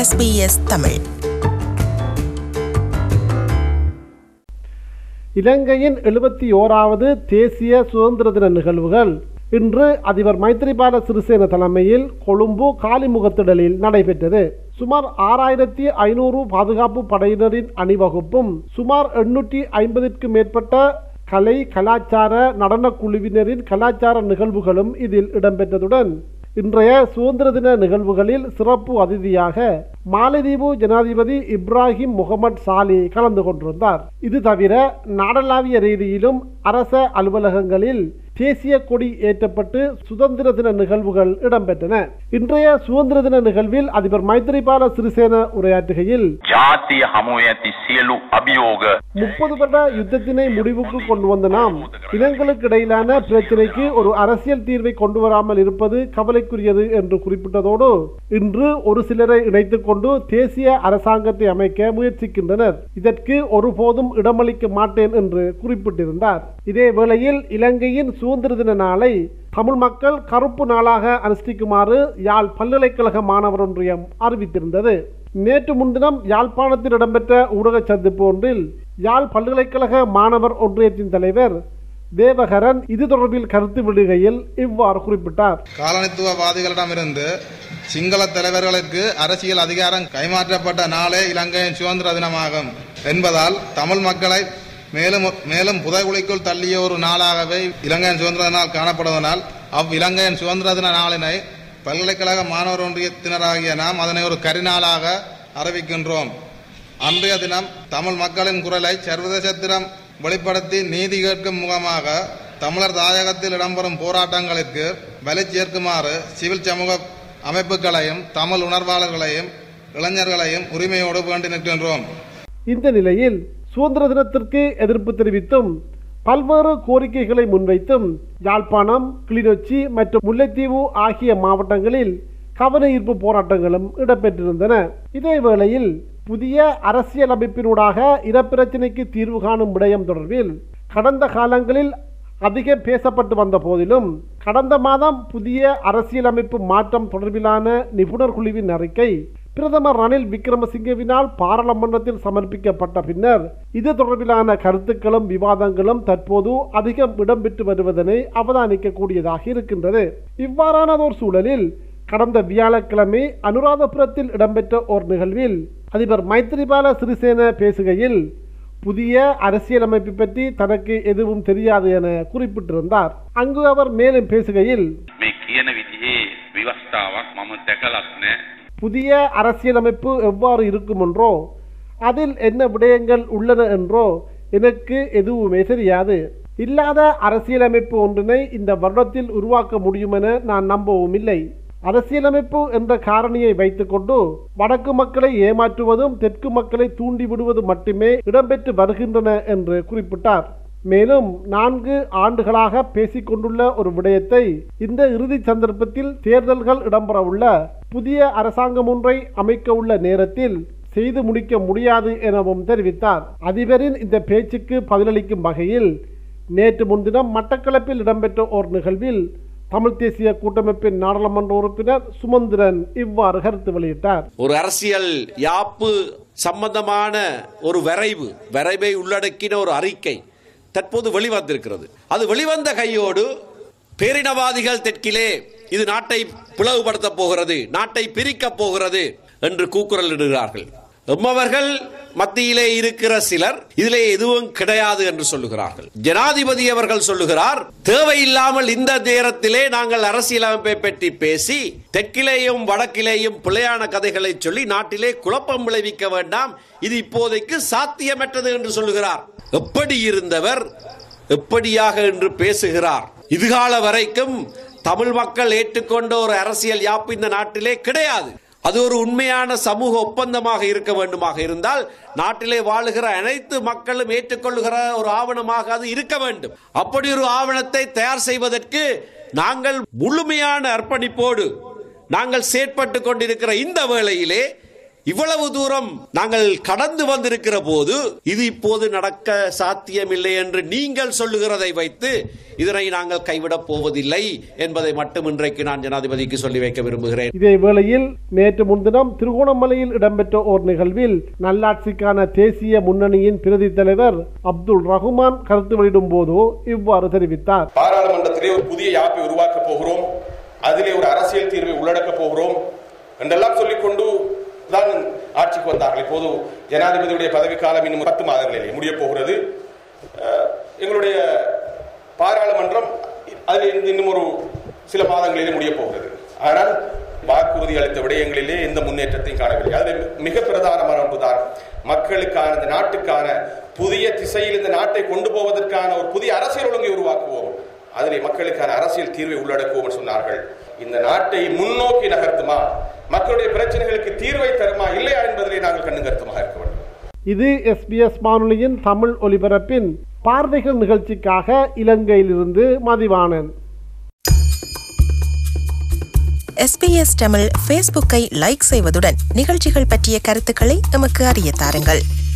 SBS Tamil. இலங்கையின் 71வது தேசிய சுதந்திர தின நிகழ்வுகள் இன்று அதிபர் மைத்ரிபால சிறிசேன தலைமையில் கொழும்பு காலிமுகத்திடலில் நடைபெற்றது. சுமார் 6500 பாதுகாப்பு படையினரின் அணிவகுப்பும் சுமார் 850க்கும் மேற்பட்ட கலை கலாச்சார நடன குழுவினரின் கலாச்சார நிகழ்வுகளும் இதில் இடம்பெற்றதுடன் இன்றைய சுதந்திர தின நிகழ்வுகளில் சிறப்பு அதிதியாக மாலத்தீவு ஜனாதிபதி இப்ராஹிம் முகமது சாலி கலந்து கொண்டிருந்தார். இது தவிர நாடளாவிய ரீதியிலும் அரச அலுவலகங்களில் தேசிய கொடி ஏற்றப்பட்டு சுதந்திர தின நிகழ்வுகள் இடம்பெற்றன. இன்றைய சுதந்திர தின நிகழ்வில் அதிபர் மைத்ரிபால சிறிசேன உரையாற்றுகையில் 30 வருட யுத்தத்தினை முடிவுக்கு கொண்டு வந்த நாம் இனங்களுக்கு இடையிலான பிரச்சினைக்கு ஒரு அரசியல் தீர்வை கொண்டு வராமல் இருப்பது கவலைக்குரியது என்று குறிப்பிட்டதோடு இன்று ஒரு சிலரை இணைத்துக் கொண்டு தேசிய அரசாங்கத்தை அமைக்க முயற்சிக்கின்றனர். இதற்கு ஒருபோதும் இடமளிக்க மாட்டேன் என்று குறிப்பிட்டிருந்தார். இதே வேளையில் இலங்கையின் சுதந்திர தின நாளை தமிழ் மக்கள் கருப்பு நாளாக அனுஷ்டிக்குமாறு யாழ் பல்கலைக்கழக மாணவர் ஒன்றியம் அறிவித்திருந்தது. நேற்று முன்தினம் யாழ்ப்பாணத்தில் இடம்பெற்ற ஊடக சந்திப்பு ஒன்றில் யாழ் பல்கலைக்கழக மாணவர் ஒன்றியத்தின் தலைவர் தேவகரன் இது தொடர்பில் கருத்து விடுகையில் இவ்வாறு குறிப்பிட்டார். காலனித்துவவாதிகளிடமிருந்து சிங்கள தலைவர்களுக்கு அரசியல் அதிகாரம் கைமாற்றப்பட்ட நாளே இலங்கையின் சுதந்திர தினமாகும் என்பதால் தமிழ் மக்களை மேலும் புதைகுழிக்குள் தள்ளிய ஒரு நாளாகவே இலங்கையின் சுதந்திர நாள் காணப்படுவதனால் இலங்கையின் சுதந்திர தின நாளினை பல்கலைக்கழக மாணவர் ஒன்றியத்தினராகிய நாம் அதனை ஒரு கரிநாளாக அறிவிக்கின்றோம். அன்றைய தினம் தமிழ் மக்களின் குரலை சர்வதேசத்திடம் வெளிப்படுத்தி நீதி கேட்கும் முகமாக தமிழர் தாயகத்தில் இடம்பெறும் போராட்டங்களுக்கு வலி சேர்க்குமாறு சிவில் சமூக அமைப்புகளையும் தமிழ் உணர்வாளர்களையும் இளைஞர்களையும் உரிமையோடு வேண்டி நிற்கின்றோம். இந்த நிலையில் சுதந்திர தினத்திற்கு எதிர்ப்பு தெரிவித்தும் பல்வேறு கோரிக்கைகளை முன்வைத்தும் யாழ்ப்பாணம், கிளிநொச்சி மற்றும் முல்லைத்தீவு ஆகிய மாவட்டங்களில் கவன ஈர்ப்பு போராட்டங்களும் இடம்பெற்றிருந்தன. இதே வேளையில் புதிய அரசியலமைப்பினூடாக இனப்பிரச்சினைக்கு தீர்வு காணும் விடயம் தொடர்பில் கடந்த காலங்களில் அதிகம் பேசப்பட்டு வந்த போதிலும் கடந்த மாதம் புதிய அரசியலமைப்பு மாற்றம் தொடர்பிலான நிபுணர் குழுவின் அறிக்கை பிரதமர் ரணில் விக்ரமசிங்கவினால் பாராளுமன்றத்தில் சமர்ப்பிக்கப்பட்ட பின்னர் இது தொடர்பிலான கருத்துக்களும் விவாதங்களும் தற்போது அதிகம் இடம்பெற்று வருவதனை அவதானிக்க கூடியதாக இருக்கின்றது. இவ்வாறானதோர் சூழலில் கடந்த வியாழக்கிழமை அனுராதபுரத்தில் இடம்பெற்ற ஓர் நிகழ்வில் அதிபர் மைத்ரிபால சிறிசேன பேசுகையில் புதிய அரசியலமைப்பு பற்றி தனக்கு எதுவும் தெரியாது என குறிப்பிட்டிருந்தார். அங்கு அவர் மேலும் பேசுகையில் புதிய அரசியலமைப்பு எவ்வாறு இருக்கும் என்றோ அதில் என்ன விடயங்கள் உள்ளன என்றோ எனக்கு எதுவுமே தெரியாது. இல்லாத அரசியலமைப்பு ஒன்றினை இந்த வருடத்தில் உருவாக்க முடியும் என நான் நம்பவும் இல்லை. அரசியலமைப்பு என்ற காரணியை வைத்துக்கொண்டு வடக்கு மக்களை ஏமாற்றுவதும் தெற்கு மக்களை தூண்டிவிடுவது மட்டுமே இடம்பெற்று வருகின்றன என்று குறிப்பிட்டார். மேலும் 4 ஆண்டுகளாக பேசிக்கொண்டுள்ள ஒரு விடயத்தை இந்த இறுதி சந்தர்ப்பத்தில் தேர்தல்கள் இடம்பெறவுள்ள புதிய அரசாங்கம் ஒன்றை அமைக்க உள்ள நேரத்தில் செய்து முடிக்க முடியாது எனவும் தெரிவித்தார். அதிபரின் இந்த பேச்சுக்கு பதிலளிக்கும் வகையில் நேற்று முன்தினம் மட்டக்களப்பில் இடம்பெற்ற ஓர் நிகழ்வில் தமிழ் தேசிய கூட்டமைப்பின் நாடாளுமன்ற உறுப்பினர் சுமந்திரன் இவ்வாறு கருத்து வெளியிட்டார். ஒரு அரசியல் யாப்பு சம்பந்தமான ஒரு வரைவை உள்ளடக்கின ஒரு அறிக்கை தற்போது வெளிவந்திருக்கிறது. அது வெளிவந்த கையோடு பேரினவாதிகள் தெற்கிலே இது நாட்டை பிளவுபடுத்த போகிறது, நாட்டை பிரிக்க போகிறது என்று கூக்குரல் இடுகிறார்கள். எம்மவர்கள் மத்தியிலே இருக்கிற சிலர் இதிலே எதுவும் கிடையாது என்று சொல்லுகிறார்கள். ஜனாதிபதி அவர்கள் சொல்லுகிறார், தேவையில்லாமல் இந்த நேரத்திலே நாங்கள் அரசியலமைப்பை பற்றி பேசி தெற்கிலேயும் வடக்கிலேயும் பிழையான கதைகளை சொல்லி நாட்டிலே குழப்பம் விளைவிக்க வேண்டாம், இது இப்போதைக்கு சாத்தியமற்றது என்று சொல்லுகிறார். எப்படி இருந்தவர் எப்படியாக என்று பேசுகிறார். இதுகால வரைக்கும் தமிழ் மக்கள் ஏற்றுக்கொண்ட ஒரு அரசியல் யாப்பு இந்த நாட்டிலே கிடையாது. அது ஒரு உண்மையான சமூக ஒப்பந்தமாக இருக்க வேண்டுமாக இருந்தால் நாட்டிலே வாழுகிற அனைத்து மக்களும் ஏற்றுக்கொள்ளுகிற ஒரு ஆவணமாக அது இருக்க வேண்டும். அப்படி ஒரு ஆவணத்தை தயார் செய்வதற்கு நாங்கள் முழுமையான அர்ப்பணிப்போடு நாங்கள் செயற்பட்டு கொண்டிருக்கிற இந்த வேளையிலே இவ்வளவு தூரம் நாங்கள் கடந்து வந்திருக்கிற போது இது இப்போது நடக்க சாத்தியமில்லை என்று நீங்கள் சொல்லுகிறதை வைத்து இதனை நாங்கள் கைவிடப் போவதில்லை என்பதை மட்டும் இன்றைக்கு நான் ஜனாதிபதிக்கு சொல்லி வைக்க விரும்புகிறேன். இதே வேளையில் நேற்று முன்தினம் திருகோணமலையில் இடம்பெற்ற ஓர் நிகழ்வில் நல்லாட்சிக்கான தேசிய முன்னணியின் பிரதி தலைவர் அப்துல் ரஹ்மான் கருத்து வெளியிடும் போது இவ்வாறு தெரிவித்தார். பாராளுமன்றத்திலே ஒரு புதிய யாப்பை உருவாக்க போகிறோம், அதிலே ஒரு அரசியல் தீர்வை உள்ளடக்க போகிறோம் என்றெல்லாம் சொல்லிக்கொண்டு தான் ஆட்சிக்கு வந்தார்கள். இப்போது ஜனாதிபதியுடைய பதவிக்காலம் இன்னும் 10 மாதங்களிலே முடிய போகிறது. எங்களுடைய பாராளுமன்றம் அதில் இன்னும் ஒரு சில மாதங்களிலே முடிய போகிறது. ஆனால் வாக்குறுதி அளித்த விடயங்களிலே எந்த முன்னேற்றத்தையும் காணவில்லை. அதில் மிக பிரதானமான ஒன்றுதான் மக்களுக்கான இந்த நாட்டுக்கான புதிய திசையில் இந்த நாட்டை கொண்டு போவதற்கான ஒரு புதிய அரசியல் ஒழுங்கை உருவாக்குவோம், அதிலே மக்களுக்கான அரசியல் தீர்வை உள்ளடக்குவோம் சொன்னார்கள். இந்த நாட்டை முன்னோக்கி நகர்த்துமா, மக்களுடைய பிரச்சனைகளுக்கு தீர்வை தருமா இல்லையா என்பதிலே நாங்கள் கண்ணு கருத்துமாக இருக்க வேண்டும். இது SBS வானொலியின் தமிழ் ஒலிபரப்பின் பார்வைகள் நிகழ்ச்சிக்காக இலங்கையிலிருந்து மதிவாணன். SBS தமிழ் ஃபேஸ்புக்கை லைக் செய்வதுடன் நிகழ்ச்சிகள் பற்றிய கருத்துக்களை எமக்கு அறிய தாருங்கள்.